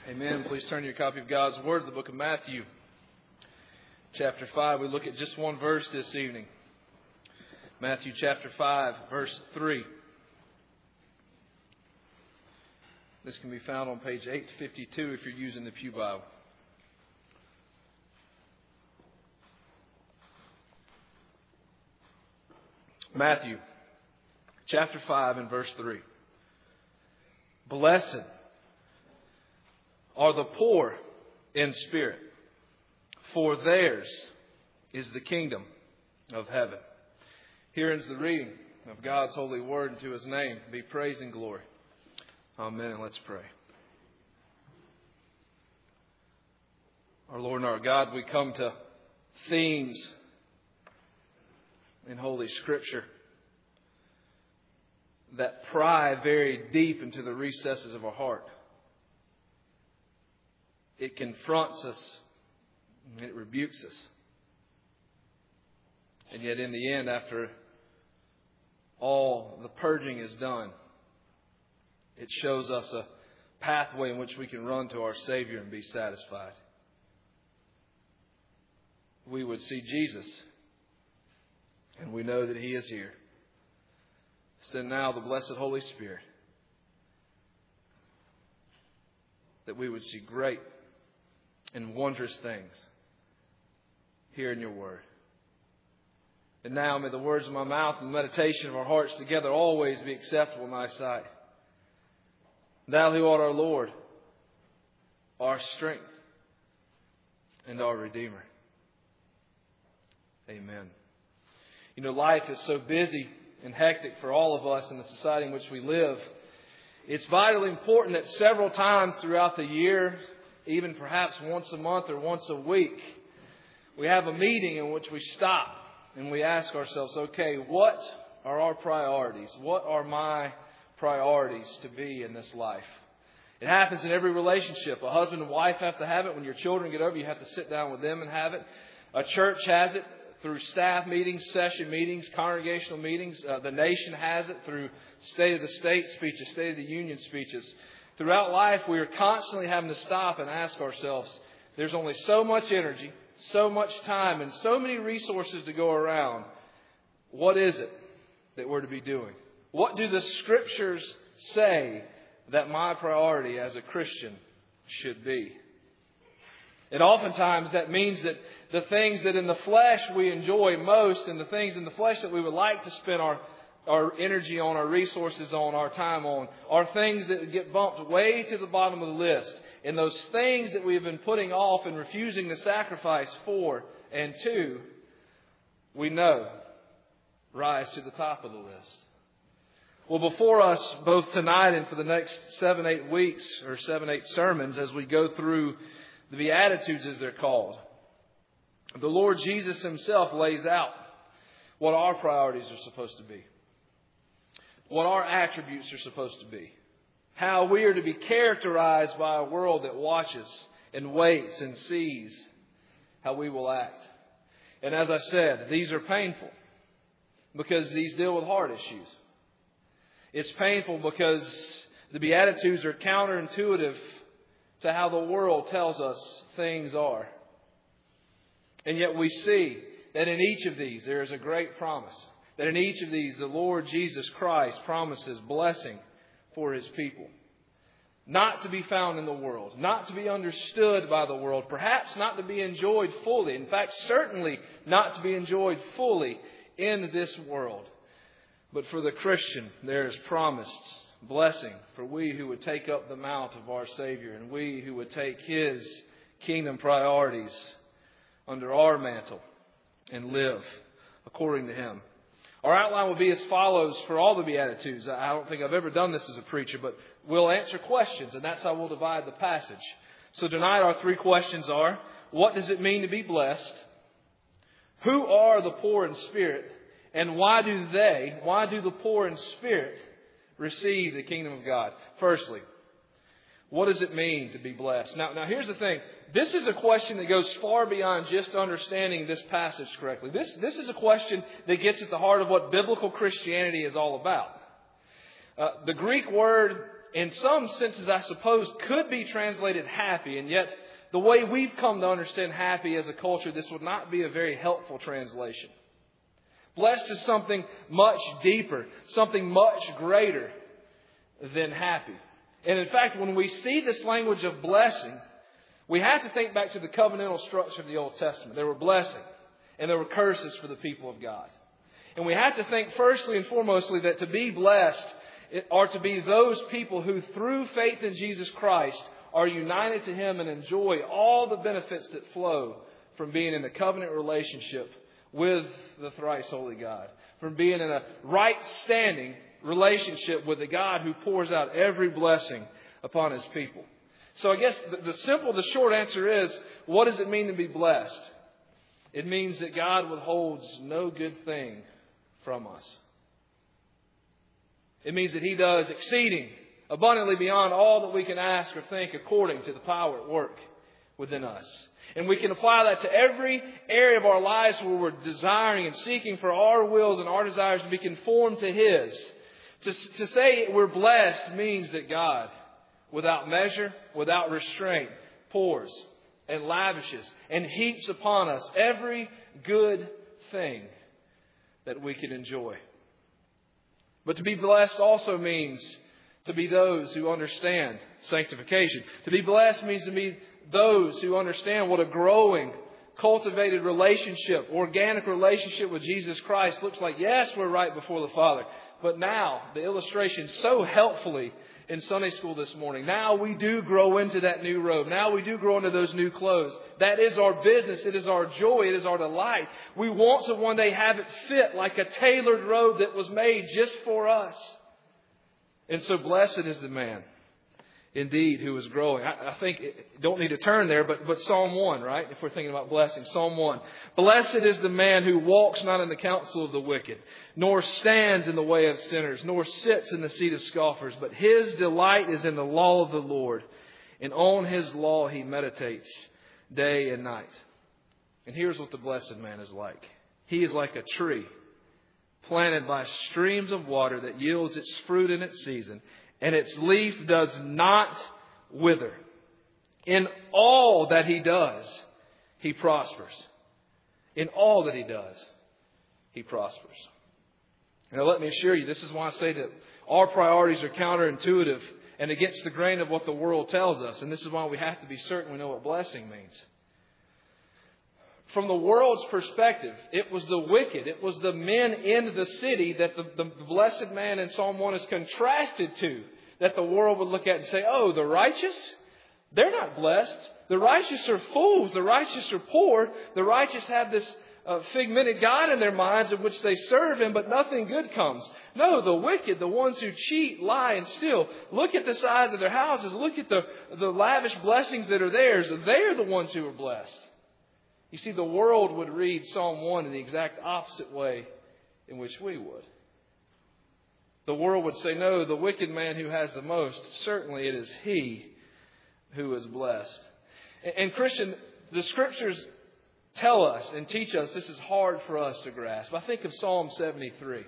Amen. Please turn your copy of God's Word to the book of Matthew, chapter 5. We look at just one verse this evening. Matthew chapter 5, verse 3. This can be found on page 852 if you're using the Pew Bible. Matthew chapter 5 and verse 3. Blessed are the poor in spirit, for theirs is the kingdom of heaven. Here ends the reading of God's holy word, and to His name be praise and glory. Amen. And let's pray. Our Lord and our God, we come to themes in Holy Scripture that pry very deep into the recesses of our heart. It confronts us. It rebukes us. And yet in the end, after all the purging is done, it shows us a pathway in which we can run to our Savior and be satisfied. We would see Jesus, and we know that He is here. Send now the blessed Holy Spirit, that we would see great and wondrous things here in Your Word. And now may the words of my mouth and the meditation of our hearts together always be acceptable in Thy sight. Thou who art our Lord, our strength, and our Redeemer. Amen. You know, life is so busy and hectic for all of us in the society in which we live. It's vitally important that several times throughout the year, even perhaps once a month or once a week, we have a meeting in which we stop and we ask ourselves, okay, what are our priorities? What are my priorities to be in this life? It happens in every relationship. A husband and wife have to have it. When your children get over, you have to sit down with them and have it. A church has it through staff meetings, session meetings, congregational meetings. The nation has it through State of the State speeches, State of the Union speeches. Throughout life, we are constantly having to stop and ask ourselves, there's only so much energy, so much time, and so many resources to go around. What is it that we're to be doing? What do the Scriptures say that my priority as a Christian should be? And oftentimes that means that the things that in the flesh we enjoy most and the things in the flesh that we would like to spend our energy on, our resources on, our time on, are things that get bumped way to the bottom of the list. And those things that we have been putting off and refusing to sacrifice for and to, we know, rise to the top of the list. Well, before us, both tonight and for the next 7-8 weeks, or 7-8 sermons, as we go through the Beatitudes as they're called, the Lord Jesus Himself lays out what our priorities are supposed to be, what our attributes are supposed to be, how we are to be characterized by a world that watches and waits and sees how we will act. And as I said, these are painful because these deal with heart issues. It's painful because the Beatitudes are counterintuitive to how the world tells us things are. And yet we see that in each of these there is a great promise. That in each of these the Lord Jesus Christ promises blessing for His people. Not to be found in the world. Not to be understood by the world. Perhaps not to be enjoyed fully. In fact, certainly not to be enjoyed fully in this world. But for the Christian, there is promised blessing for we who would take up the mount of our Savior and we who would take His kingdom priorities under our mantle and live according to Him. Our outline will be as follows for all the Beatitudes. I don't think I've ever done this as a preacher, but we'll answer questions, and that's how we'll divide the passage. So tonight our 3 questions are, what does it mean to be blessed? Who are the poor in spirit? And why do the poor in spirit receive the kingdom of God? Firstly, what does it mean to be blessed? Now here's the thing. This is a question that goes far beyond just understanding this passage correctly. This is a question that gets at the heart of what biblical Christianity is all about. The Greek word in some senses, I suppose, could be translated happy. And yet, the way we've come to understand happy as a culture, this would not be a very helpful translation. Blessed is something much deeper, something much greater than happy. And in fact, when we see this language of blessing, we have to think back to the covenantal structure of the Old Testament. There were blessings and there were curses for the people of God. And we have to think firstly and foremostly that to be blessed are to be those people who through faith in Jesus Christ are united to Him and enjoy all the benefits that flow from being in a covenant relationship with the thrice holy God. From being in a right standing relationship with the God who pours out every blessing upon His people. So I guess the short answer is, what does it mean to be blessed? It means that God withholds no good thing from us. It means that He does exceeding, abundantly beyond all that we can ask or think according to the power at work within us. And we can apply that to every area of our lives where we're desiring and seeking for our wills and our desires to be conformed to His. To say we're blessed means that God, without measure, without restraint, pours and lavishes and heaps upon us every good thing that we can enjoy. But to be blessed also means to be those who understand sanctification. To be blessed means to be those who understand what a growing, cultivated relationship, organic relationship with Jesus Christ looks like. Yes, we're right before the Father. But now, the illustration so helpfully in Sunday school this morning, now we do grow into that new robe. Now we do grow into those new clothes. That is our business. It is our joy. It is our delight. We want to one day have it fit like a tailored robe that was made just for us. And so blessed is the man, indeed, who is growing. I think, don't need to turn there, but Psalm 1, right? If we're thinking about blessing, Psalm 1. Blessed is the man who walks not in the counsel of the wicked, nor stands in the way of sinners, nor sits in the seat of scoffers. But his delight is in the law of the Lord, and on His law he meditates day and night. And here's what the blessed man is like. He is like a tree planted by streams of water that yields its fruit in its season, and its leaf does not wither. In all that he does, he prospers. In all that he does, he prospers. Now let me assure you, this is why I say that our priorities are counterintuitive and against the grain of what the world tells us. And this is why we have to be certain we know what blessing means. From the world's perspective, it was the wicked, it was the men in the city that the blessed man in Psalm 1 is contrasted to. That the world would look at and say, oh, the righteous? They're not blessed. The righteous are fools. The righteous are poor. The righteous have this figmented God in their minds of which they serve Him, but nothing good comes. No, the wicked, the ones who cheat, lie, and steal, look at the size of their houses. Look at the lavish blessings that are theirs. They're the ones who are blessed. You see, the world would read Psalm 1 in the exact opposite way in which we would. The world would say, no, the wicked man who has the most, certainly it is he who is blessed. And Christian, the Scriptures tell us and teach us this is hard for us to grasp. I think of Psalm 73,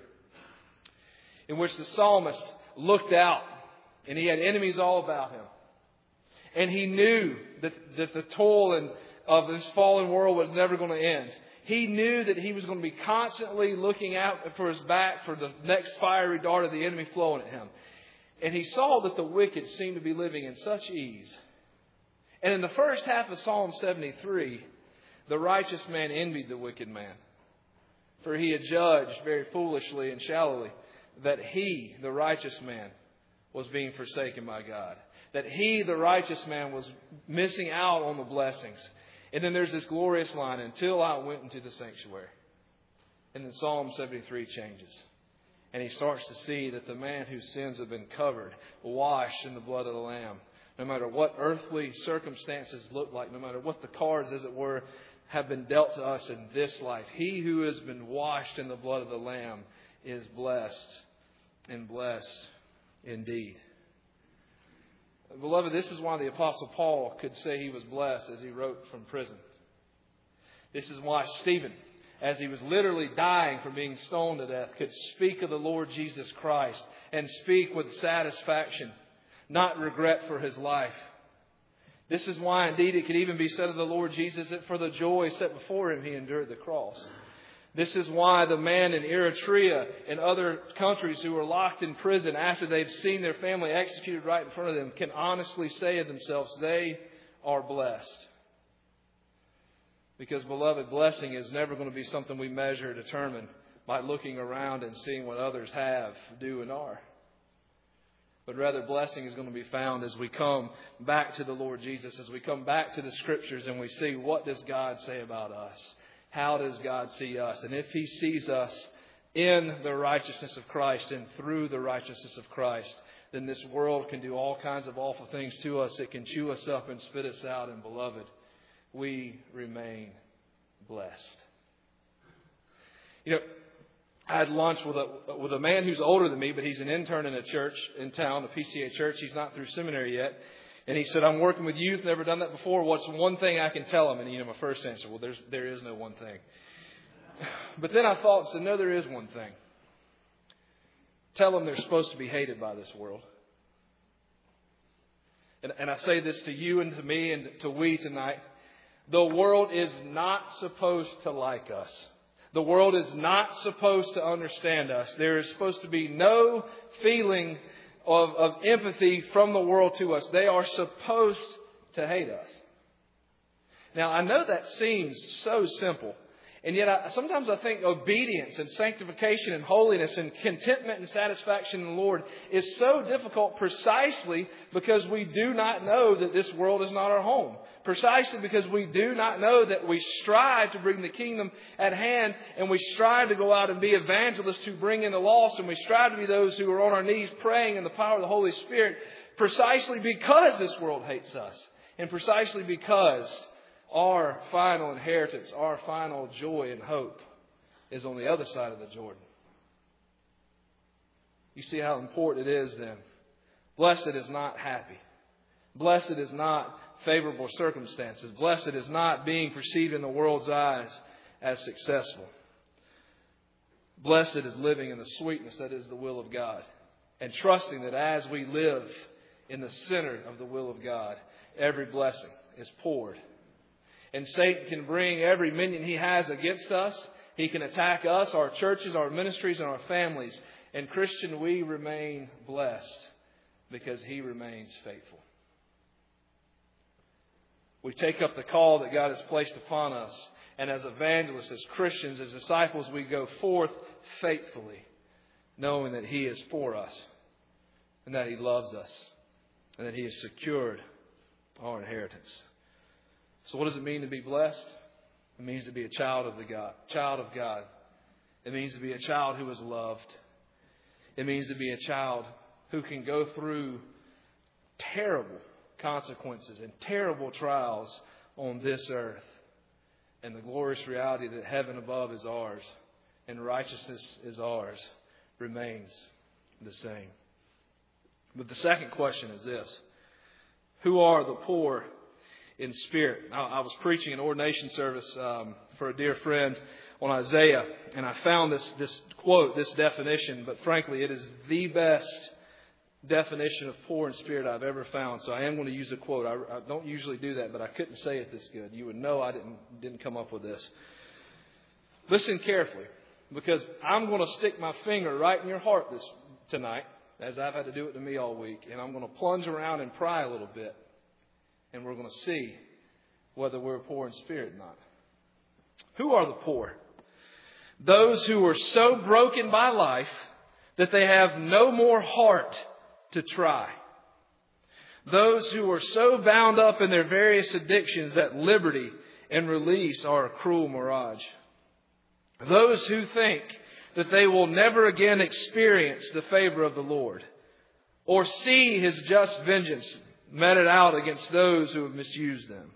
in which the psalmist looked out and he had enemies all about him. And he knew that the toil of this fallen world was never going to end. He knew that he was going to be constantly looking out for his back for the next fiery dart of the enemy flowing at him. And he saw that the wicked seemed to be living in such ease. And in the first half of Psalm 73, the righteous man envied the wicked man. For he had judged very foolishly and shallowly that he, the righteous man, was being forsaken by God. That he, the righteous man, was missing out on the blessings. And then there's this glorious line, until I went into the sanctuary. And then Psalm 73 changes. And he starts to see that the man whose sins have been covered, washed in the blood of the Lamb, no matter what earthly circumstances look like, no matter what the cards, as it were, have been dealt to us in this life, he who has been washed in the blood of the Lamb is blessed, and blessed indeed. Beloved, this is why the Apostle Paul could say he was blessed as he wrote from prison. This is why Stephen, as he was literally dying from being stoned to death, could speak of the Lord Jesus Christ and speak with satisfaction not regret for his life. This is why, indeed, it could even be said of the Lord Jesus that for the joy set before him, he endured the cross. This is why the man in Eritrea and other countries who are locked in prison after they've seen their family executed right in front of them can honestly say of themselves, they are blessed. Because, beloved, blessing is never going to be something we measure or determine by looking around and seeing what others have, do, and are. But rather, blessing is going to be found as we come back to the Lord Jesus, as we come back to the Scriptures and we see, what does God say about us? How does God see us? And if He sees us in the righteousness of Christ and through the righteousness of Christ, then this world can do all kinds of awful things to us. It can chew us up and spit us out. And beloved, we remain blessed. You know, I had lunch with a man who's older than me, but he's an intern in a church in town, a PCA church. He's not through seminary yet. And he said, I'm working with youth, never done that before. What's one thing I can tell them? And my first answer, well, there is no one thing. But then I thought, so no, there is one thing. Tell them they're supposed to be hated by this world. And I say this to you and to me and to we tonight. The world is not supposed to like us. The world is not supposed to understand us. There is supposed to be no feeling of empathy from the world to us. They are supposed to hate us. Now, I know that seems so simple. And yet, sometimes I think obedience and sanctification and holiness and contentment and satisfaction in the Lord is so difficult precisely because we do not know that this world is not our home. Precisely because we do not know that we strive to bring the kingdom at hand, and we strive to go out and be evangelists who bring in the lost, and we strive to be those who are on our knees praying in the power of the Holy Spirit, precisely because this world hates us, and precisely because our final inheritance, our final joy and hope is on the other side of the Jordan. You see how important it is then. Blessed is not happy. Blessed is not favorable circumstances. Blessed is not being perceived in the world's eyes as successful. Blessed is living in the sweetness that is the will of God, and trusting that as we live in the center of the will of God, every blessing is poured. And Satan can bring every minion he has against us. He can attack us, our churches, our ministries, and our families. And Christian, we remain blessed because He remains faithful. We take up the call that God has placed upon us. And as evangelists, as Christians, as disciples, we go forth faithfully, knowing that He is for us and that He loves us and that He has secured our inheritance. So what does it mean to be blessed? It means to be a child of God. It means to be a child who is loved. It means to be a child who can go through terrible consequences and terrible trials on this earth. And the glorious reality that heaven above is ours and righteousness is ours remains the same. But the second question is this: who are the poor in spirit? I was preaching an ordination service for a dear friend on Isaiah, and I found this quote, this definition, but frankly, it is the best definition of poor in spirit I've ever found. So I am going to use a quote. I don't usually do that, but I couldn't say it this good. You would know I didn't come up with this. Listen carefully, because I'm going to stick my finger right in your heart tonight, as I've had to do it to me all week, and I'm going to plunge around and pry a little bit. And we're going to see whether we're poor in spirit or not. Who are the poor? Those who are so broken by life that they have no more heart to try. Those who are so bound up in their various addictions that liberty and release are a cruel mirage. Those who think that they will never again experience the favor of the Lord or see His just vengeance meted out against those who have misused them.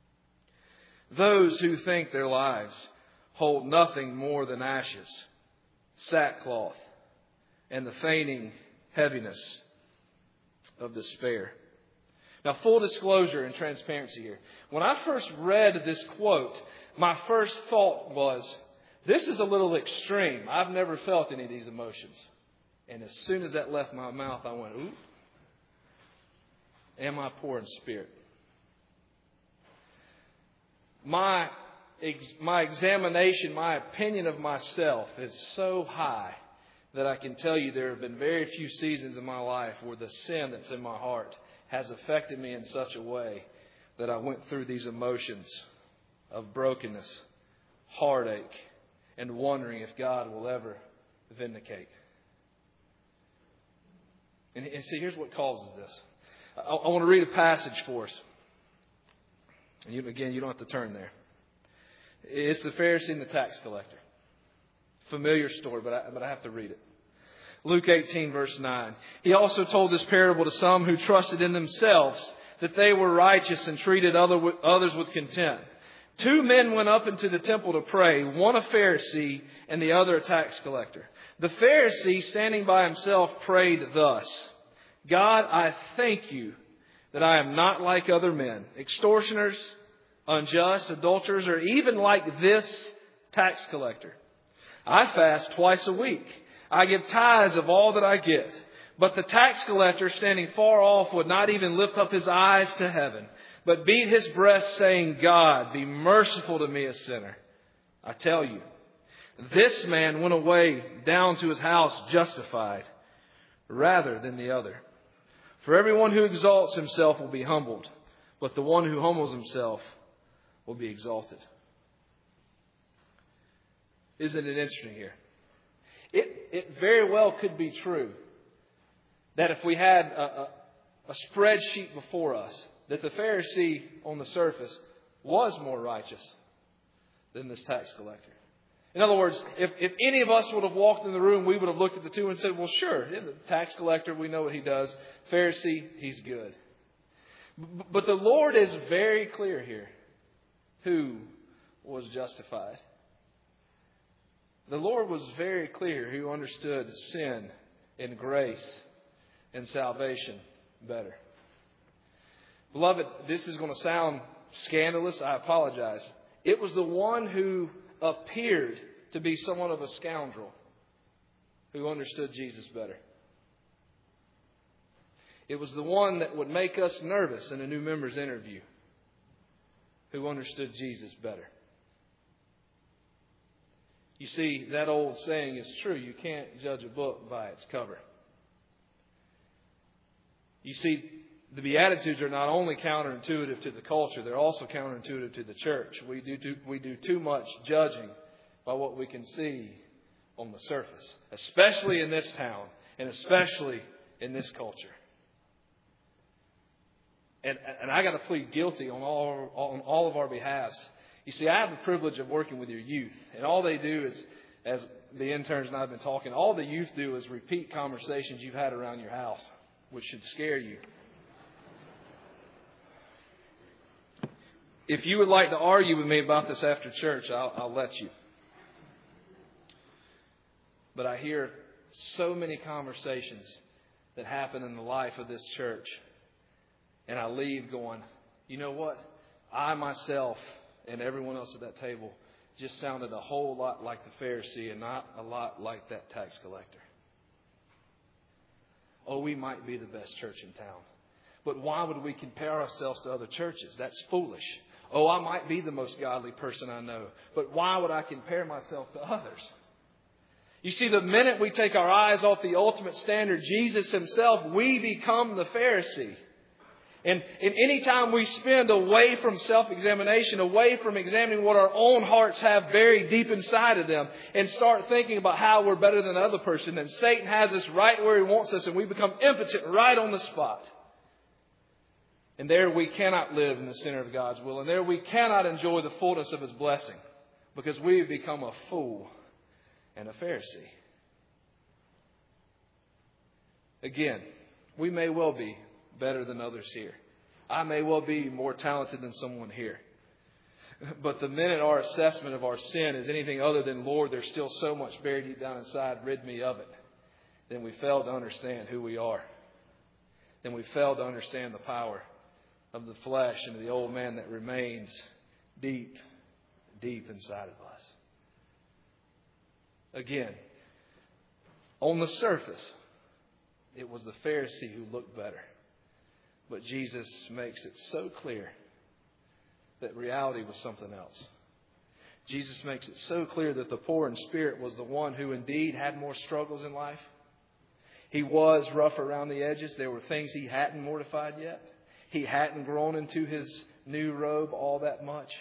Those who think their lives hold nothing more than ashes, sackcloth, and the feigning heaviness of despair. Now, full disclosure and transparency here. When I first read this quote, my first thought was, this is a little extreme. I've never felt any of these emotions. And as soon as that left my mouth, I went, ooh. Am I poor in spirit? My examination, my opinion of myself is so high that I can tell you there have been very few seasons in my life where the sin that's in my heart has affected me in such a way that I went through these emotions of brokenness, heartache, and wondering if God will ever vindicate. And see, here's what causes this. I want to read a passage for us. And you don't have to turn there. It's the Pharisee and the tax collector. Familiar story, but I have to read it. Luke 18, verse 9. He also told this parable to some who trusted in themselves that they were righteous and treated others with contempt. 2 men went up into the temple to pray, one a Pharisee and the other a tax collector. The Pharisee, standing by himself, prayed thus: God, I thank you that I am not like other men, extortioners, unjust, adulterers, or even like this tax collector. I fast twice a week. I give tithes of all that I get. But the tax collector, standing far off, would not even lift up his eyes to heaven, but beat his breast, saying, God, be merciful to me, a sinner. I tell you, this man went away down to his house justified rather than the other. For everyone who exalts himself will be humbled, but the one who humbles himself will be exalted. Isn't it interesting here? It very well could be true that if we had a spreadsheet before us, that the Pharisee on the surface was more righteous than this tax collector. In other words, if any of us would have walked in the room, we would have looked at the two and said, well, sure, the tax collector, we know what he does. Pharisee, he's good. But the Lord is very clear here who was justified. The Lord was very clear who understood sin and grace and salvation better. Beloved, this is going to sound scandalous. I apologize. It was the one who appeared to be somewhat of a scoundrel who understood Jesus better. It was the one that would make us nervous in a new member's interview who understood Jesus better. You see, that old saying is true. You can't judge a book by its cover. You see, the Beatitudes are not only counterintuitive to the culture, they're also counterintuitive to the church. We do too much judging by what we can see on the surface, especially in this town and especially in this culture. And I got to plead guilty on all of our behalves. You see, I have the privilege of working with your youth, and all they do is, as the interns and I have been talking, all the youth do is repeat conversations you've had around your house, which should scare you. If you would like to argue with me about this after church, I'll let you. But I hear so many conversations that happen in the life of this church, and I leave going, you know what? I myself and everyone else at that table just sounded a whole lot like the Pharisee and not a lot like that tax collector. Oh, we might be the best church in town, but why would we compare ourselves to other churches? That's foolish. Oh, I might be the most godly person I know, but why would I compare myself to others? You see, the minute we take our eyes off the ultimate standard, Jesus himself, we become the Pharisee. And any time we spend away from self-examination, away from examining what our own hearts have buried deep inside of them, and start thinking about how we're better than the other person, then Satan has us right where he wants us, and we become impotent right on the spot. And there we cannot live in the center of God's will, and there we cannot enjoy the fullness of His blessing, because we've become a fool and a Pharisee. Again, we may well be better than others here. I may well be more talented than someone here. But the minute our assessment of our sin is anything other than, Lord, there's still so much buried deep down inside, rid me of it, then we fail to understand who we are. Then we fail to understand the power of the flesh and of the old man that remains deep, deep inside of us. Again, on the surface, it was the Pharisee who looked better. But Jesus makes it so clear that reality was something else. Jesus makes it so clear that the poor in spirit was the one who indeed had more struggles in life. He was rough around the edges. There were things he hadn't mortified yet. He hadn't grown into his new robe all that much.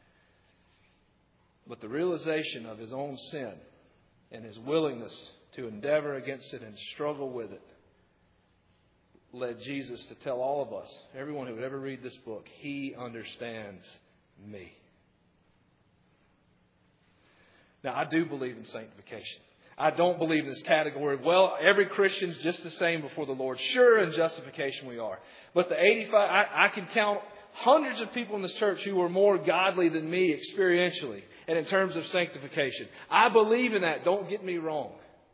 But the realization of his own sin and his willingness to endeavor against it and struggle with it led Jesus to tell all of us, everyone who would ever read this book, He understands me. Now, I do believe in sanctification. I don't believe in this category. Well, every Christian's just the same before the Lord. Sure, in justification we are. But the 85, I can count hundreds of people in this church who are more godly than me experientially and in terms of sanctification. I believe in that. Don't get me wrong.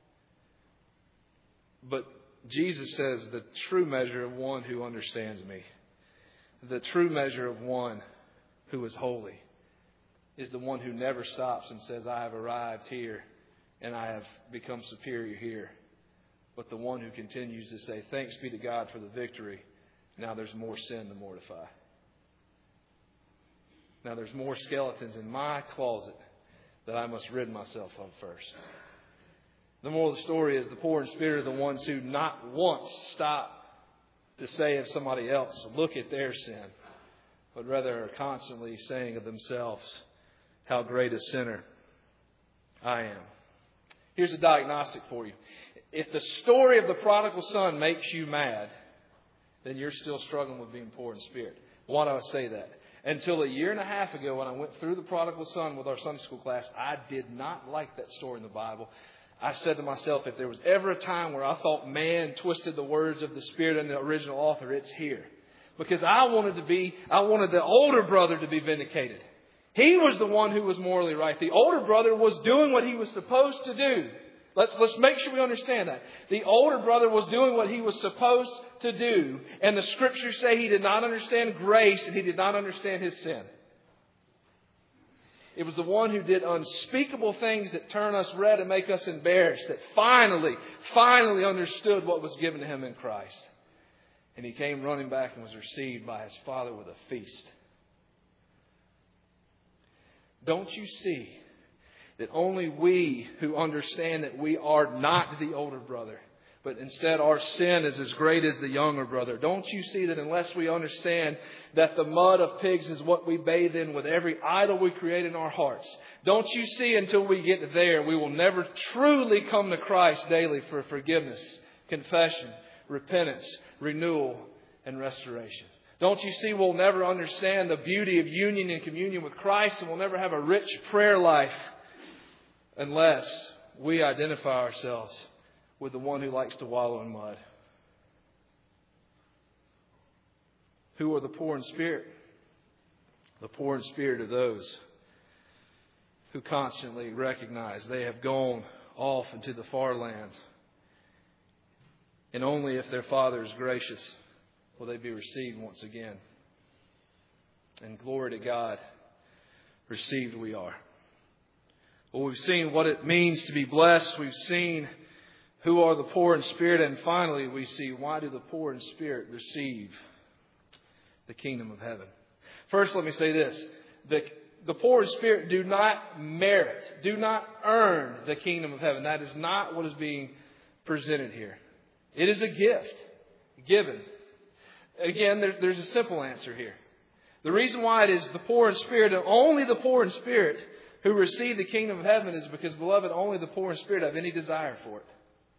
But Jesus says the true measure of one who understands me, the true measure of one who is holy, is the one who never stops and says, I have arrived here and I have become superior here. But the one who continues to say, thanks be to God for the victory. Now there's more sin to mortify. Now there's more skeletons in my closet that I must rid myself of first. The moral of the story is the poor in spirit are the ones who not once stop to say of somebody else, look at their sin, but rather are constantly saying of themselves, how great a sinner I am. Here's a diagnostic for you. If the story of the prodigal son makes you mad, then you're still struggling with being poor in spirit. Why do I say that? Until a year and a half ago, when I went through the prodigal son with our Sunday school class, I did not like that story in the Bible. I said to myself, if there was ever a time where I thought man twisted the words of the Spirit and the original author, it's here. Because I wanted the older brother to be vindicated. He was the one who was morally right. The older brother was doing what he was supposed to do. Let's make sure we understand that. The older brother was doing what he was supposed to do. And the Scriptures say he did not understand grace and he did not understand his sin. It was the one who did unspeakable things that turn us red and make us embarrassed that finally understood what was given to him in Christ. And he came running back and was received by his father with a feast. Don't you see that only we who understand that we are not the older brother, but instead our sin is as great as the younger brother? Don't you see that unless we understand that the mud of pigs is what we bathe in with every idol we create in our hearts? Don't you see until we get there, we will never truly come to Christ daily for forgiveness, confession, repentance, renewal, and restoration? Don't you see we'll never understand the beauty of union and communion with Christ, and we'll never have a rich prayer life unless we identify ourselves with the one who likes to wallow in mud? Who are the poor in spirit? The poor in spirit are those who constantly recognize they have gone off into the far lands. And only if their Father is gracious will they be received once again. And glory to God, received we are. Well, we've seen what it means to be blessed. We've seen who are the poor in spirit. And finally, we see why do the poor in spirit receive the kingdom of heaven. First, let me say this. The poor in spirit do not merit, do not earn the kingdom of heaven. That is not what is being presented here. It is a gift given. Again, there's a simple answer here. The reason why it is the poor in spirit, and only the poor in spirit who receive the kingdom of heaven, is because, beloved, only the poor in spirit have any desire for it.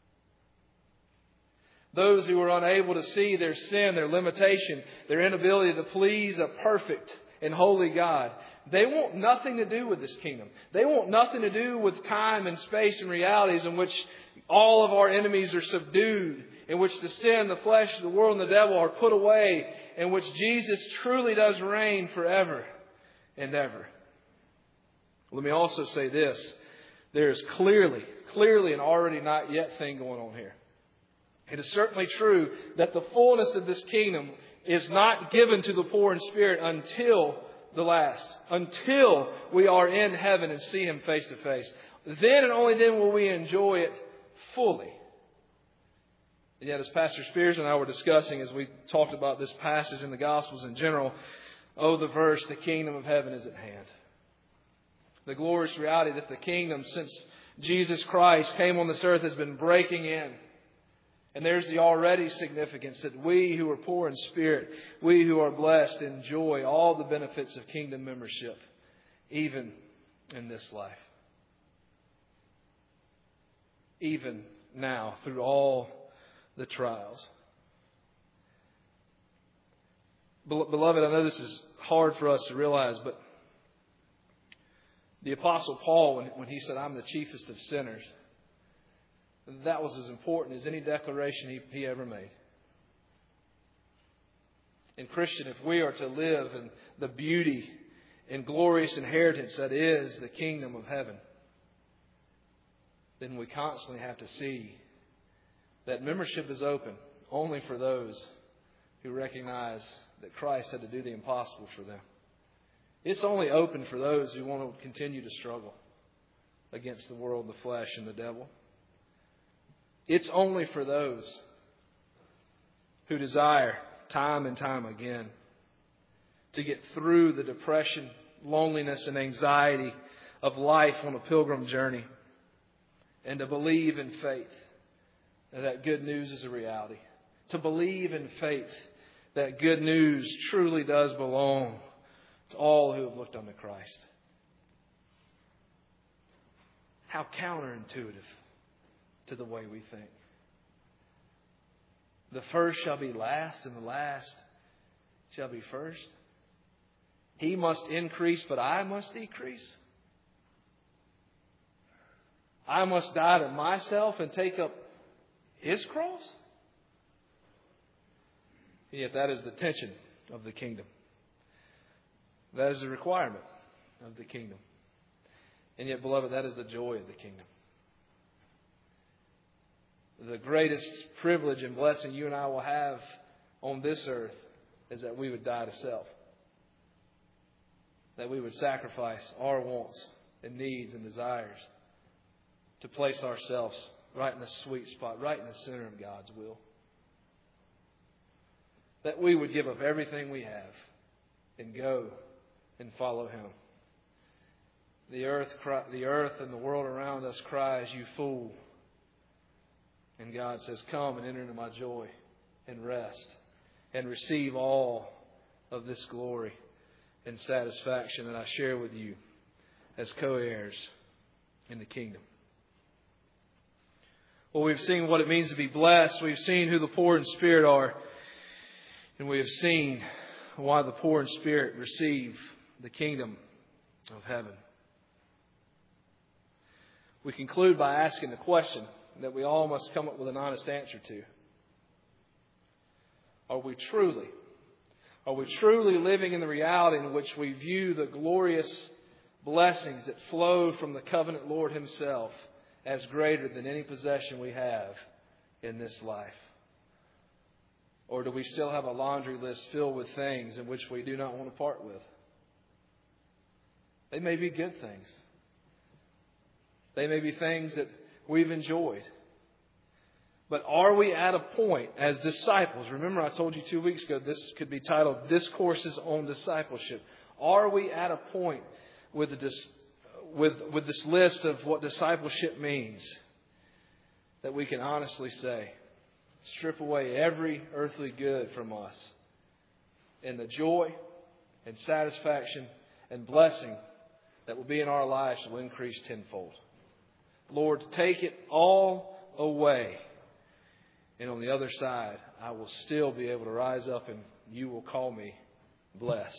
Those who are unable to see their sin, their limitation, their inability to please a perfect and holy God, they want nothing to do with this kingdom. They want nothing to do with time and space and realities in which all of our enemies are subdued, in which the sin, the flesh, the world, and the devil are put away, in which Jesus truly does reign forever and ever. Let me also say this. There is clearly an already not yet thing going on here. It is certainly true that the fullness of this kingdom is not given to the poor in spirit until the last, until we are in heaven and see Him face to face. Then and only then will we enjoy it fully. And yet, as Pastor Spears and I were discussing as we talked about this passage in the Gospels in general, oh, the verse, the kingdom of heaven is at hand. The glorious reality that the kingdom, since Jesus Christ came on this earth, has been breaking in. And there's the already significance that we who are poor in spirit, we who are blessed, enjoy all the benefits of kingdom membership, even in this life. Even now, through all the trials. Beloved, I know this is hard for us to realize, but the Apostle Paul, when he said, I'm the chiefest of sinners, that was as important as any declaration he ever made. And Christian, if we are to live in the beauty and glorious inheritance that is the kingdom of heaven, then we constantly have to see that membership is open only for those who recognize that Christ had to do the impossible for them. It's only open for those who want to continue to struggle against the world, the flesh, and the devil. It's only for those who desire time and time again to get through the depression, loneliness, and anxiety of life on a pilgrim journey and to believe in faith that good news is a reality. To believe in faith that good news truly does belong to all who have looked unto Christ. How counterintuitive to the way we think. The first shall be last, and the last shall be first. He must increase, but I must decrease. I must die to myself and take up His cross. And yet that is the tension of the kingdom. That is the requirement of the kingdom. And yet, beloved, that is the joy of the kingdom. The greatest privilege and blessing you and I will have on this earth is that we would die to self. That we would sacrifice our wants and needs and desires to place ourselves right in the sweet spot, right in the center of God's will. That we would give up everything we have and go and follow Him. The earth and the world around us cries, "You fool." And God says, "Come and enter into my joy and rest and receive all of this glory and satisfaction that I share with you as co-heirs in the kingdom." Well, we've seen what it means to be blessed. We've seen who the poor in spirit are. And we have seen why the poor in spirit receive the kingdom of heaven. We conclude by asking the question that we all must come up with an honest answer to. Are we truly living in the reality in which we view the glorious blessings that flow from the covenant Lord Himself as greater than any possession we have in this life? Or do we still have a laundry list filled with things in which we do not want to part with? They may be good things. They may be things that we've enjoyed. But are we at a point as disciples? Remember, I told you 2 weeks ago this could be titled Discourses on Discipleship. Are we at a point with this list of what discipleship means that we can honestly say, strip away every earthly good from us, and the joy and satisfaction and blessing that will be in our lives will increase tenfold? Lord, take it all away. And on the other side, I will still be able to rise up and you will call me blessed.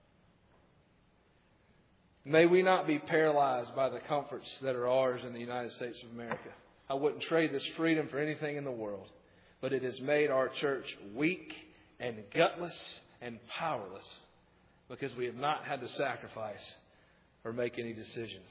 May we not be paralyzed by the comforts that are ours in the United States of America. I wouldn't trade this freedom for anything in the world. But it has made our church weak and gutless and powerless because we have not had to sacrifice or make any decisions.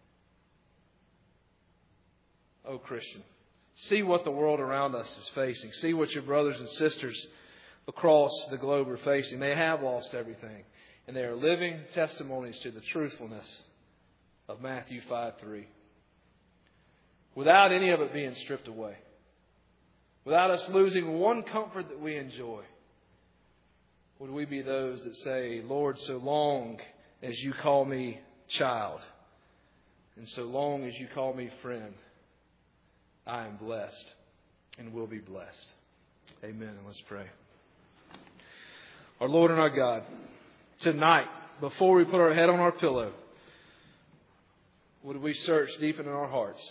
Oh, Christian, see what the world around us is facing. See what your brothers and sisters across the globe are facing. They have lost everything. And they are living testimonies to the truthfulness of Matthew 5:3. Without any of it being stripped away. without us losing one comfort that we enjoy, would we be those that say, Lord, so long as you call me child, and so long as you call me friend, I am blessed and will be blessed. Amen. And let's pray. Our Lord and our God, tonight, before we put our head on our pillow, would we search deep into our hearts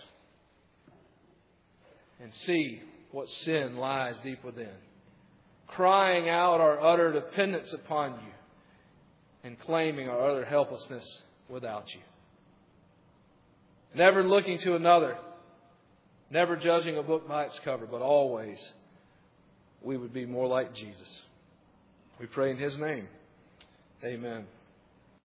and see what sin lies deep within, crying out our utter dependence upon you and claiming our utter helplessness without you. Never looking to another, never judging a book by its cover, but always we would be more like Jesus. We pray in His name. Amen.